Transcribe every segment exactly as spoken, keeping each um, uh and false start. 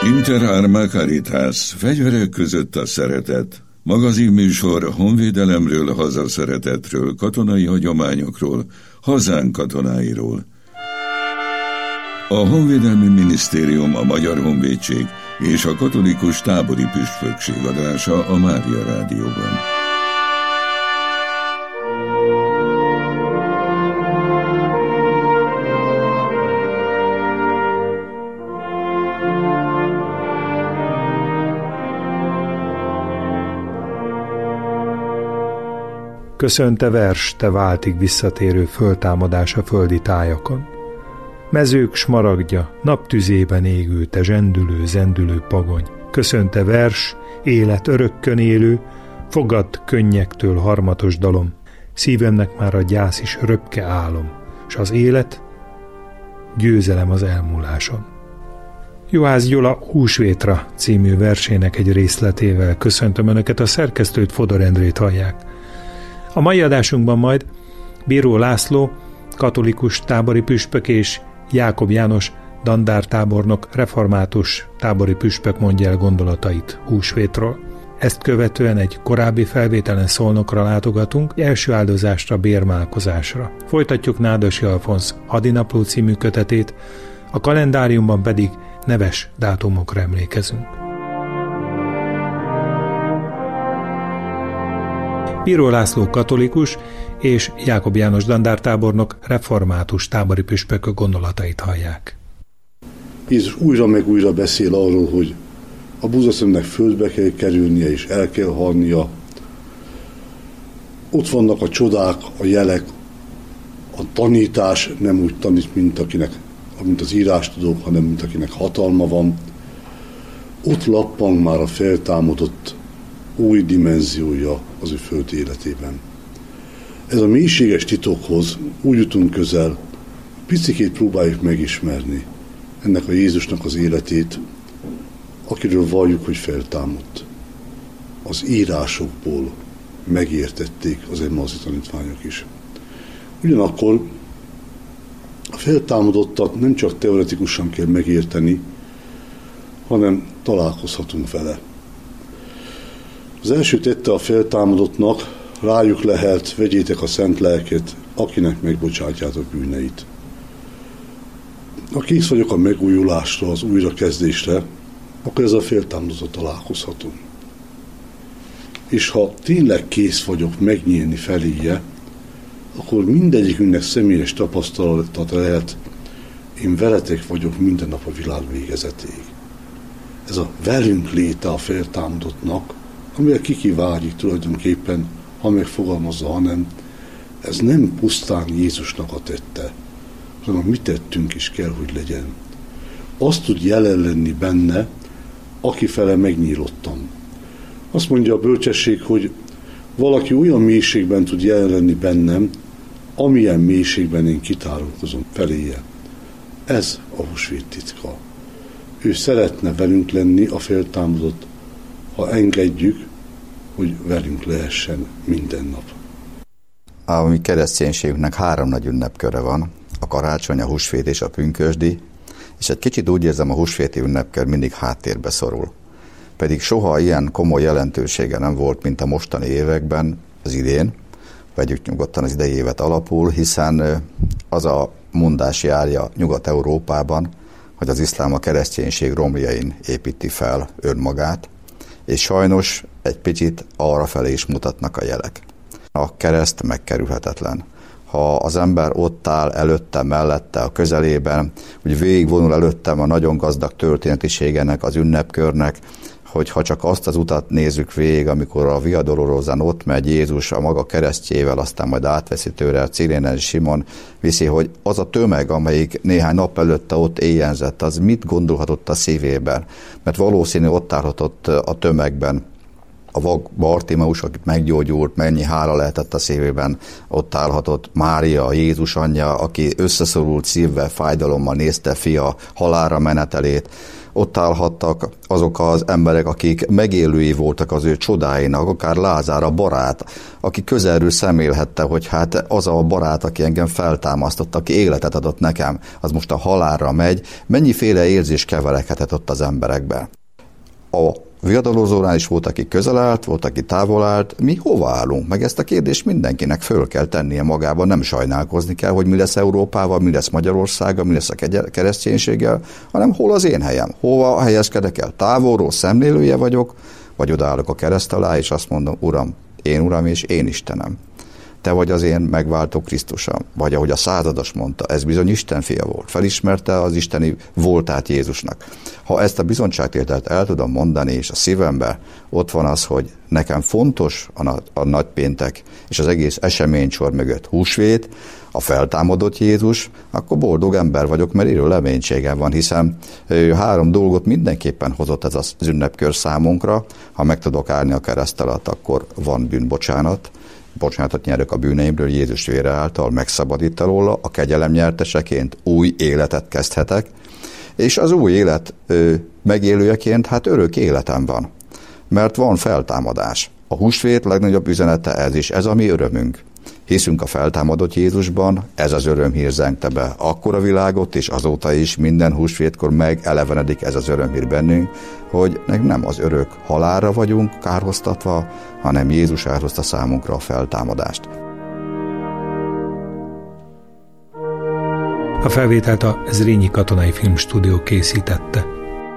Inter Arma Caritas, fegyverek között a szeretet. Magazinműsor honvédelemről, hazaszeretetről, katonai hagyományokról, hazánk katonáiról. A Honvédelmi Minisztérium, a Magyar Honvédség és a Katolikus Tábori Püspökség adása a Mária Rádióban. Köszönte vers, te váltig visszatérő föltámadás a földi tájakon. Mezők smaragdja, naptüzében égő, te zsendülő, zendülő pagony. Köszönte vers, élet örökkön élő, fogadd könnyektől harmatos dalom. Szívemnek már a gyász is röpke álom, s az élet győzelem az elmúláson. Juhász Gyula Húsvétra című versének egy részletével köszöntöm Önöket, a szerkesztőt, Fodor Endrét hallják. A mai adásunkban majd Bíró László, katolikus tábori püspök és Jákob János dandártábornok, református tábori püspök mondja el gondolatait húsvétról. Ezt követően egy korábbi felvételen Szolnokra látogatunk, első áldozásra, bérmálkozásra. Folytatjuk Nádosi Alfonsz Hadinapló című kötetét, a kalendáriumban pedig neves dátumokra emlékezünk. Bíró László katolikus és Jákob János dandártábornok, református tábori püspökök gondolatait hallják. Jézus újra meg újra beszél arról, hogy a búzaszemnek földbe kell kerülnie és el kell halnia. Ott vannak a csodák, a jelek, a tanítás nem úgy tanít, mint akinek, mint az írástudók, hanem mint akinek hatalma van. Ott lappang már a feltámadott új dimenziója az ő föld életében. Ez a mélységes titokhoz úgy jutunk közel, picikét próbáljuk megismerni ennek a Jézusnak az életét, akiről valljuk, hogy feltámadt. Az írásokból megértették az Emmauszi tanítványok is. Ugyanakkor a feltámadottat nem csak teoretikusan kell megérteni, hanem találkozhatunk vele. Az első tette a feltámadottnak, rájuk lehelt, vegyétek a szent lelket, akinek megbocsátjátok bűneit. Ha kész vagyok a megújulásra, az újrakezdésre, akkor ez a feltámadottal találkozhatunk. És ha tényleg kész vagyok megnyílni feléje, akkor mindegyikünknek személyes tapasztalatot lehet, én veletek vagyok minden nap a világ végezetéig. Ez a velünk léte a feltámadottnak, amivel kikivágyik tulajdonképpen, ha megfogalmazza, hanem ez nem pusztán Jézusnak a tette, hanem a mi tettünk is kell, hogy legyen. Azt tud jelen lenni benne, akifele megnyílottam. Azt mondja a bölcsesség, hogy valaki olyan mélységben tud jelen lenni bennem, amilyen mélységben én kitárulkozom feléje. Ez a húsvét titka. Ő szeretne velünk lenni, a feltámadott, ha engedjük, hogy velünk lehessen minden nap. A mi kereszténységünknek három nagy ünnepköre van, a karácsony, a húsvét és a pünkösdi, és egy kicsit úgy érzem, a húsvéti ünnepkör mindig háttérbe szorul. Pedig soha ilyen komoly jelentősége nem volt, mint a mostani években, az idén, vegyük nyugodtan az idei évet alapul, hiszen az a mondás járja Nyugat-Európában, hogy az iszlám a kereszténység romjain építi fel önmagát, és sajnos egy picit arrafelé is mutatnak a jelek. A kereszt megkerülhetetlen. Ha az ember ott áll előtte, mellette, a közelében, úgy végigvonul előttem a nagyon gazdag történetiségenek, az ünnepkörnek, hogy ha csak azt az utat nézzük végig, amikor a Via Dolorosan ott megy Jézus a maga keresztjével, aztán majd átveszi tőle a Cirénen Simon, viszi, hogy az a tömeg, amelyik néhány nap előtte ott éjjenzett, az mit gondolhatott a szívében? Mert valószínű ott állhatott a tömegben a vak Bartimeus, akit meggyógyult, mennyi hála lehetett a szívében, ott állhatott Mária, a Jézus anyja, aki összeszorult szívvel, fájdalommal nézte fia halálra menetelét. ott állhattak azok az emberek, akik megélői voltak az ő csodáinak, akár Lázár, a barát, aki közelről szemlélhette, hogy hát az a barát, aki engem feltámasztott, aki életet adott nekem, az most a halálra megy, mennyiféle érzés keveredhetett ott az emberekbe. A viadalozónál is volt, aki közel állt, volt, aki távol állt. Mi hova állunk? Meg ezt a kérdést mindenkinek föl kell tennie magában, nem sajnálkozni kell, hogy mi lesz Európával, mi lesz Magyarországgal, mi lesz a kereszténységgel, hanem hol az én helyem, hova helyezkedek el. Távolról szemlélője vagyok, vagy odaállok a kereszt alá, és azt mondom, Uram, én Uram és én Istenem. Te vagy az én megváltó Krisztusom. Vagy ahogy a százados mondta, ez bizony Isten fia volt. Felismerte az isteni voltát Jézusnak. Ha ezt a bizonyságtételt el tudom mondani, és a szívemben ott van az, hogy nekem fontos a, a nagypéntek és az egész eseménysor mögött húsvét, a feltámadott Jézus, akkor boldog ember vagyok, mert élő reménységem van, hiszen ő három dolgot mindenképpen hozott ez az ünnepkör számunkra. Ha meg tudok állni a kereszt alatt, akkor van bűnbocsánat, bocsánatot nyerök a bűneimről Jézus vére által, megszabadít alóla, a kegyelem nyerteseként új életet kezdhetek, és az új élet ö, megélőjeként hát örök életem van, mert van feltámadás. A húsvét legnagyobb üzenete ez is, ez a mi örömünk. Hiszünk a feltámadott Jézusban, ez az örömhír zengte be akkor a világot, és azóta is minden húsvétkor megelevenedik ez az örömhír bennünk, hogy nem az örök halálra vagyunk kárhoztatva, hanem Jézus áldozta számunkra a feltámadást. A felvételt a Zrínyi Katonai Filmstúdió készítette.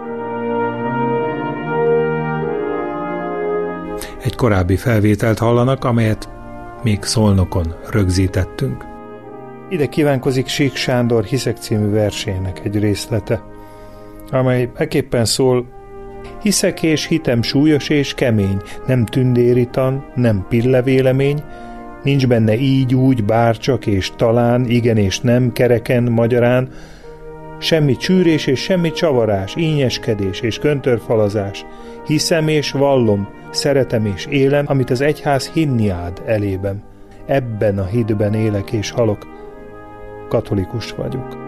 Egy korábbi felvételt hallanak, amelyet még Szolnokon rögzítettünk. Ide kívánkozik Sík Sándor Hiszek című versének egy részlete, amely ekképpen szól: hiszek és hitem súlyos és kemény, nem tündéritan, nem pillevélemény, nincs benne így, úgy, bárcsak és talán, igen és nem, kereken, magyarán, semmi csűrés és semmi csavarás, ínyeskedés és köntörfalazás, hiszem és vallom, szeretem és élem, amit az egyház hinni áld elében. Ebben a hitben élek és halok. Katolikus vagyok.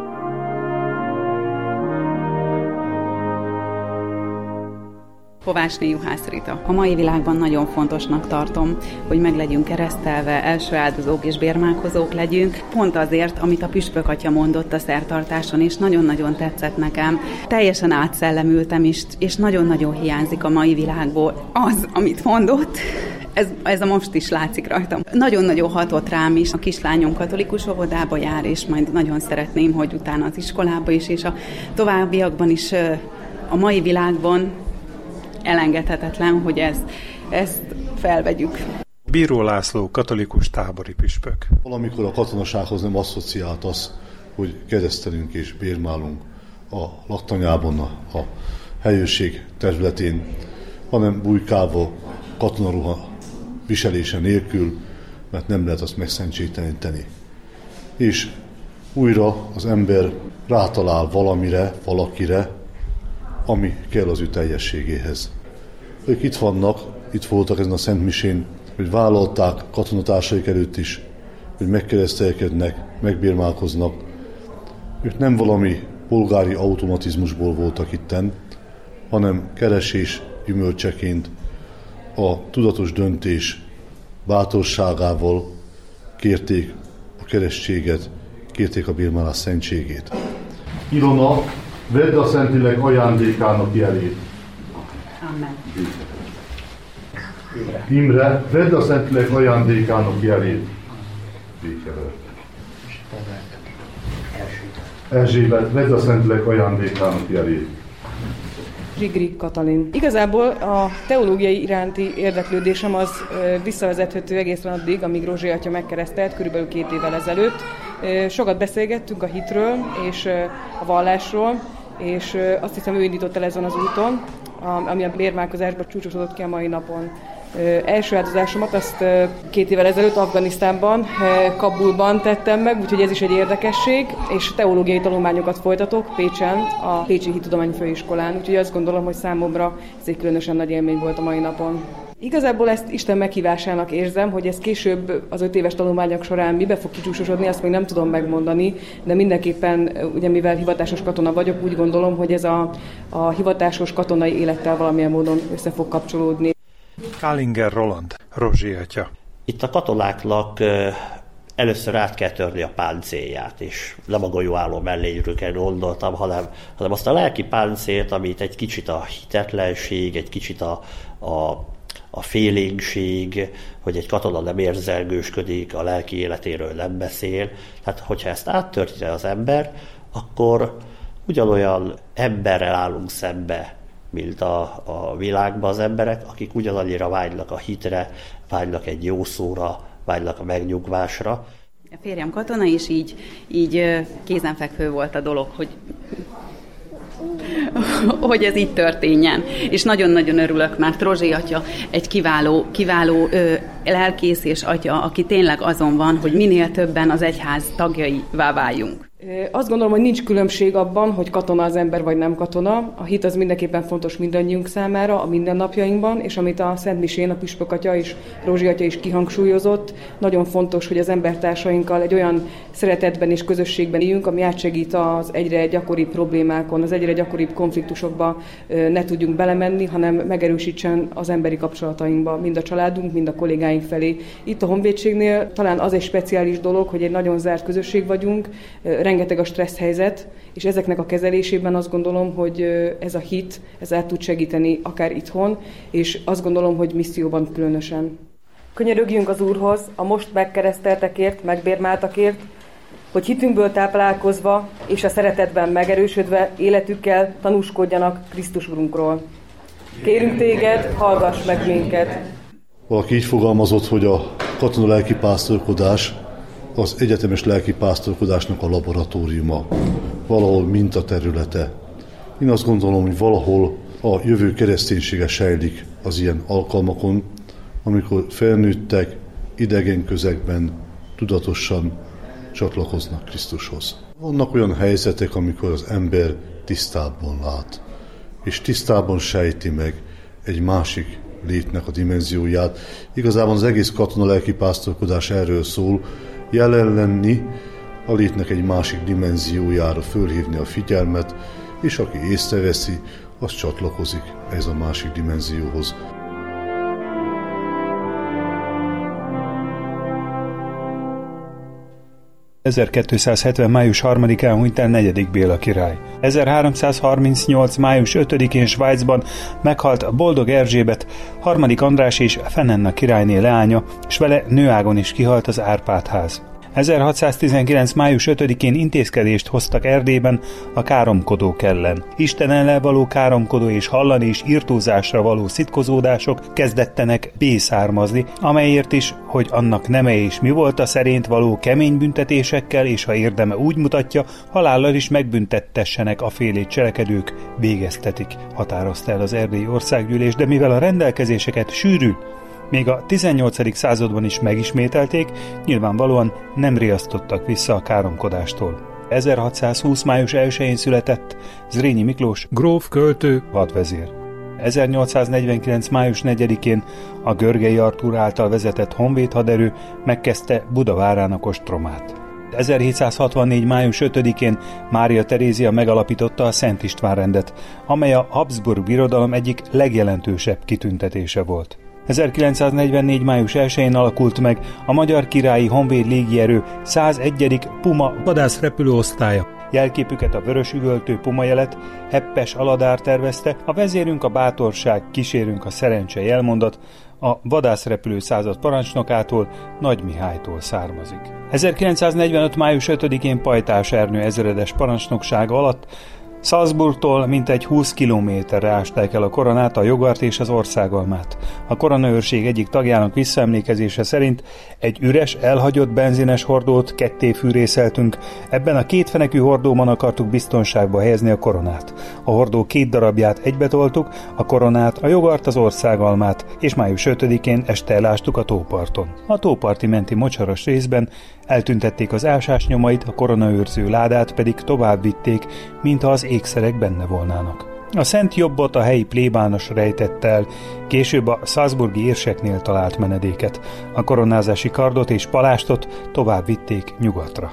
Kovácsné Juhász Rita. A mai világban nagyon fontosnak tartom, hogy meg legyünk keresztelve, első áldozók és bérmálkozók legyünk, pont azért, amit a püspök atya mondott a szertartáson, és nagyon-nagyon tetszett nekem. Teljesen átszellemültem is, és nagyon-nagyon hiányzik a mai világból az, amit mondott. Ez, ez a most is látszik rajtam. Nagyon-nagyon hatott rám is. A kislányom katolikus óvodába jár, és majd nagyon szeretném, hogy utána az iskolába is, és a továbbiakban is a mai világban elengedhetetlen, hogy ez, ezt felvegyük. Bíró László, katolikus tábori püspök. Valamikor a katonasághoz nem asszociált az, hogy keresztelünk és bérmálunk a laktanyában, a, a helyőrség területén, hanem bujkálva katonaruha viselése nélkül, mert nem lehet azt megszentségteleníteni. És újra az ember rátalál valamire, valakire, ami kell az ő teljességéhez. Ők itt vannak, itt voltak ezen a Szent Misén, hogy vállalták katonatársaik előtt is, hogy megkeresztelkednek, megbérmálkoznak. Ők nem valami polgári automatizmusból voltak itten, hanem keresés gyümölcseként a tudatos döntés bátorságával kérték a keresztséget, kérték a bérmálás szentségét. Ilona, vedd a Szentlélek ajándékának jelét. Amen. Imre, vedd a Szentlélek ajándékának jelét. Erzsébet, vedd a Szentlélek ajándékának jelét. Zsigri Katalin. Igazából a teológiai iránti érdeklődésem az visszavezethető egészen addig, amíg Rózsi atya megkeresztelt, körülbelül két évvel ezelőtt. Sokat beszélgettünk a hitről és a vallásról, és azt hiszem ő indított el ezen az úton, ami a bérmálkozásban csúcsosodott ki a mai napon. Első áldozásomat azt két évvel ezelőtt Afganisztánban, Kabulban tettem meg, úgyhogy ez is egy érdekesség, és teológiai tanulmányokat folytatok Pécsen, a Pécsi Hittudományi Főiskolán, úgyhogy azt gondolom, hogy számomra ez egy különösen nagy élmény volt a mai napon. Igazából ezt Isten meghívásának érzem, hogy ez később az öt éves tanulmányok során mibe fog kicsúsosodni, azt még nem tudom megmondani, de mindenképpen, ugye mivel hivatásos katona vagyok, úgy gondolom, hogy ez a, a hivatásos katonai élettel valamilyen módon össze fog kapcsolódni. Kálinger Roland, Rozsi atya. Itt a katonáknak először át kell törni a páncélját, és nem a golyóálló mellényről kell gondoltam, hanem, hanem azt a lelki páncélt, amit egy kicsit a hitetlenség, egy kicsit a, a, a félénkség, hogy egy katona nem érzelgősködik, a lelki életéről nem beszél. Tehát, hogyha ezt áttörje az ember, akkor ugyanolyan emberrel állunk szembe, mint a, a világban az emberek, akik ugyanannyira vágynak a hitre, vágynak egy jó szóra, vágynak a megnyugvásra. A férjem katona, és így, így kézenfekvő volt a dolog, hogy, hogy ez így történjen. És nagyon-nagyon örülök, mert Rozsi atya egy kiváló, kiváló ö, lelkész és atya, aki tényleg azon van, hogy minél többen az egyház tagjaivá váljunk. Azt gondolom, hogy nincs különbség abban, hogy katona az ember vagy nem katona. A hit az mindenképpen fontos mindannyiunk számára, a mindennapjainkban, és amit a Szent Misén a püspök atya és Rozsi atya is kihangsúlyozott, nagyon fontos, hogy az embertársainkkal egy olyan szeretetben és közösségben éljünk, ami átsegít az egyre gyakoribb problémákon, az egyre gyakoribb konfliktusokba ne tudjunk belemenni, hanem megerősítsen az emberi kapcsolatainkba, mind a családunk, mind a kollégáink felé. Itt a honvédségnél talán az egy speciális dolog, hogy egy nagyon zárt közösség vagyunk, rengeteg a stressz helyzet, és ezeknek a kezelésében azt gondolom, hogy ez a hit, ez el tud segíteni akár itthon, és azt gondolom, hogy misszióban különösen. Könyörögjünk az Úrhoz a most megkereszteltekért, megbérmáltakért, hogy hitünkből táplálkozva és a szeretetben megerősödve életükkel tanúskodjanak Krisztus Urunkról. Kérünk téged, hallgass meg minket! Valaki így fogalmazott, hogy a katona lelkipásztorkodás az egyetemes lelkipásztorkodásnak a laboratóriuma, valahol mintaterülete. Én azt gondolom, hogy valahol a jövő kereszténysége sejlik az ilyen alkalmakon, amikor felnőttek idegen közegben tudatosan csatlakoznak Krisztushoz. Vannak olyan helyzetek, amikor az ember tisztábban lát, és tisztában sejti meg egy másik létnek a dimenzióját. Igazából az egész katona lelkipásztorkodás erről szól, jelen lenni, a létnek egy másik dimenziójára fölhívni a figyelmet, és aki észreveszi, az csatlakozik ez a másik dimenzióhoz. ezerkétszázhetven. május harmadikán hunyt el negyedik Béla király. ezerháromszázharmincnyolc. május ötödikén Svájcban meghalt Boldog Erzsébet, harmadik András és Fenenna királyné leánya, s vele nőágon is kihalt az Árpád-ház. ezerhatszáztizenkilenc. május ötödikén intézkedést hoztak Erdélyben a káromkodók ellen. Isten ellen való káromkodó és hallani és irtózásra való szitkozódások kezdettenek bészármazni, amelyért is, hogy annak neme és mi volt a szerint való kemény büntetésekkel, és ha érdeme úgy mutatja, halállal is megbüntettessenek a félét cselekedők, végeztetik, határozta el az erdélyi országgyűlés, de mivel a rendelkezéseket sűrű, még a tizennyolcadik században is megismételték, nyilvánvalóan nem riasztottak vissza a káromkodástól. ezerhatszázhúsz. május elsején született Zrínyi Miklós gróf költő hadvezér. ezernyolcszáznegyvenkilenc. május negyedikén a Görgei Artúr által vezetett honvéd haderő megkezdte Buda várának ostromát. ezerhétszázhatvannégy. május ötödikén Mária Terézia megalapította a Szent István rendet, amely a Habsburg Birodalom egyik legjelentősebb kitüntetése volt. ezerkilencszáznegyvennégy. május elsején alakult meg a Magyar Királyi Honvéd Légierő százegyedik Puma vadászrepülőosztálya. Jelképüket a vörös üvöltő puma jelet Heppes Aladár tervezte, a vezérünk a bátorság, kísérünk a szerencse jelmondat a vadászrepülő század parancsnokától, Nagy Mihálytól származik. ezerkilencszáznegyvenöt. május ötödikén Pajtás Ernő ezredes parancsnoksága alatt Salzburgtól mintegy húsz kilométerre ásták el a koronát, a jogart és az országalmát. A koronaőrség egyik tagjának visszaemlékezése szerint egy üres, elhagyott benzines hordót ketté fűrészeltünk, ebben a kétfenekű hordóban akartuk biztonságba helyezni a koronát. A hordó két darabját egybetoltuk, a koronát, a jogart, az országalmát, és május ötödikén este elástuk a tóparton. A tóparti menti mocsaras részben eltüntették az ásás nyomait, a koronaőrző ládát pedig tovább vitték, mintha az ékszerek benne volnának. A szent jobbot a helyi plébános rejtette el, később a salzburgi érseknél talált menedéket. A koronázási kardot és palástot tovább vitték nyugatra.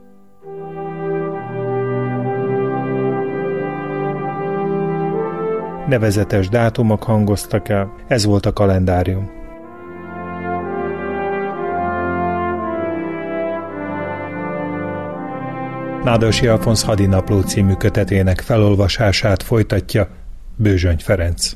Nevezetes dátumok hangoztak el, ez volt a kalendárium. Nádas Alfonz hadinapló című kötetének felolvasását folytatja Bőzsöny Ferenc.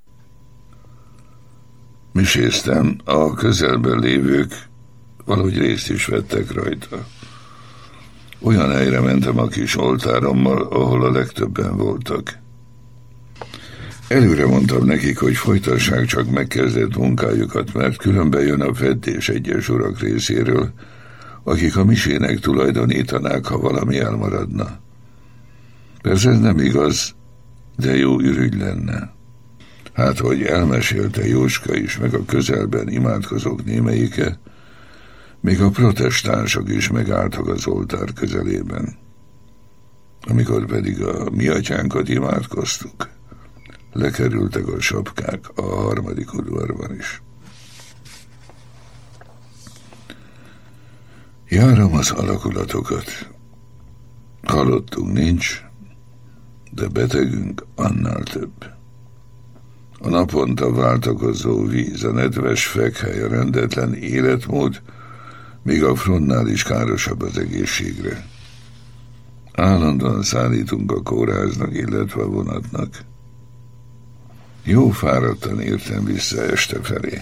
Miséztem, a közelben lévők valahogy részt is vettek rajta. Olyan helyre mentem a kis oltárommal, ahol a legtöbben voltak. Előre mondtam nekik, hogy folytassák csak megkezdett munkájukat, mert különben jön a fedés egyes urak részéről, akik a misének tulajdonítanák, ha valami elmaradna. Persze ez nem igaz, de jó ürügy lenne. Hát, hogy elmesélte Jóska is, meg a közelben imádkozók némelyike, még a protestánsok is megálltak az oltár közelében. Amikor pedig a mi atyánkat imádkoztuk, lekerültek a sapkák a harmadik udvarban is. Járom az alakulatokat. Halottunk nincs, de betegünk annál több. A naponta váltakozó víz, a nedves fekhely, a rendetlen életmód, még a frontnál is károsabb az egészségre. Állandóan szállítunk a kórháznak, illetve a vonatnak. Jó fáradtan értem vissza este felé.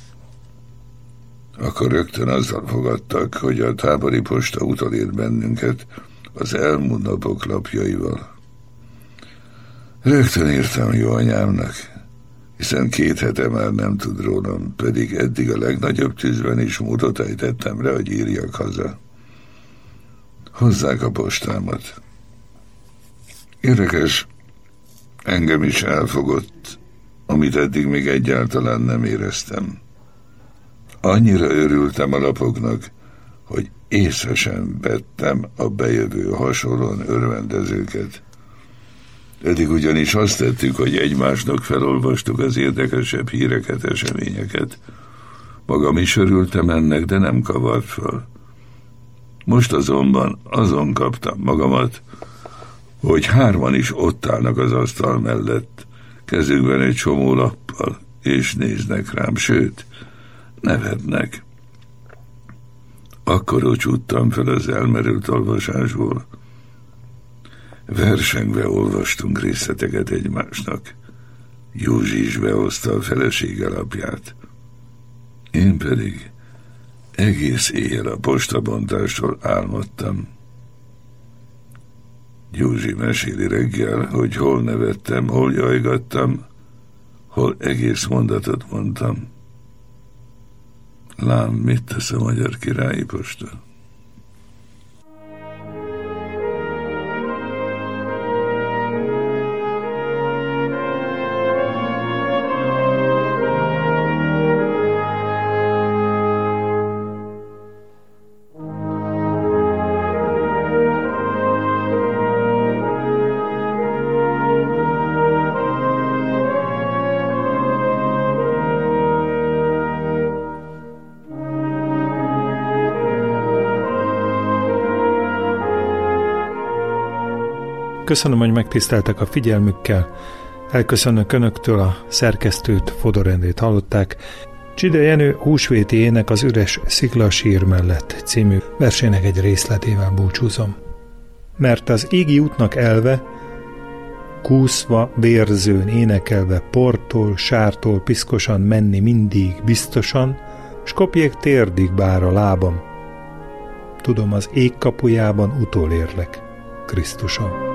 Akkor rögtön azzal fogadtak, hogy a tábori posta utolért bennünket az elmúlt napok lapjaival. Rögtön írtam jó anyámnak, hiszen két hete már nem tud rólam, pedig eddig a legnagyobb tűzben is módot ejtettem rá, hogy írjak haza. Hozzák a postámat. Érdekes, engem is elfogott, amit eddig még egyáltalán nem éreztem. Annyira örültem a lapoknak, hogy észre sem vettem a bejövő hasonlóan örvendezőket. Eddig ugyanis azt tettük, hogy egymásnak felolvastuk az érdekesebb híreket, eseményeket. Magam is örültem ennek, de nem kavart fel. Most azonban azon kaptam magamat, hogy hárman is ott állnak az asztal mellett, kezükben egy csomó lappal, és néznek rám, sőt, nevetnek. Akkor ocsúttam fel az elmerült olvasásból. Versengve olvastunk részleteket egymásnak. Józsi is behozta a felesége lapját. Én pedig egész éjjel a postabontástól álmodtam. Józsi meséli reggel, hogy hol nevettem, hol jajgattam, hol egész mondatot mondtam. Lám, mit tesz a Magyar Királyi Posta? Köszönöm, hogy megtiszteltek a figyelmükkel. Elköszönök önöktől, a szerkesztőt, Fodor Endrét hallották. Cside Jenő húsvéti ének az Üres sziklasír mellett című versének egy részletével búcsúzom. Mert az égi útnak elve, kúszva, vérzőn énekelve, portól, sártól piszkosan menni mindig biztosan, s kopjék térdig bár a lábam. Tudom, az ég kapujában utolérlek, Krisztusom.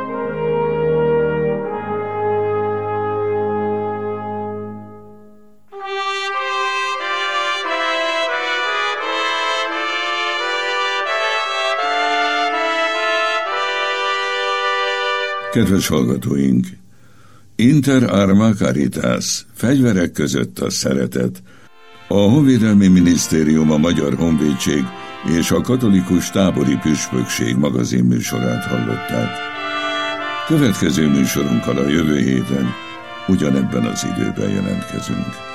Kedves hallgatóink! Inter arma caritas, fegyverek között a szeretet. A Honvédelmi Minisztérium, a Magyar Honvédség és a Katolikus Tábori Püspökség magazinműsorát hallották. Következő műsorunkkal a jövő héten ugyanebben az időben jelentkezünk.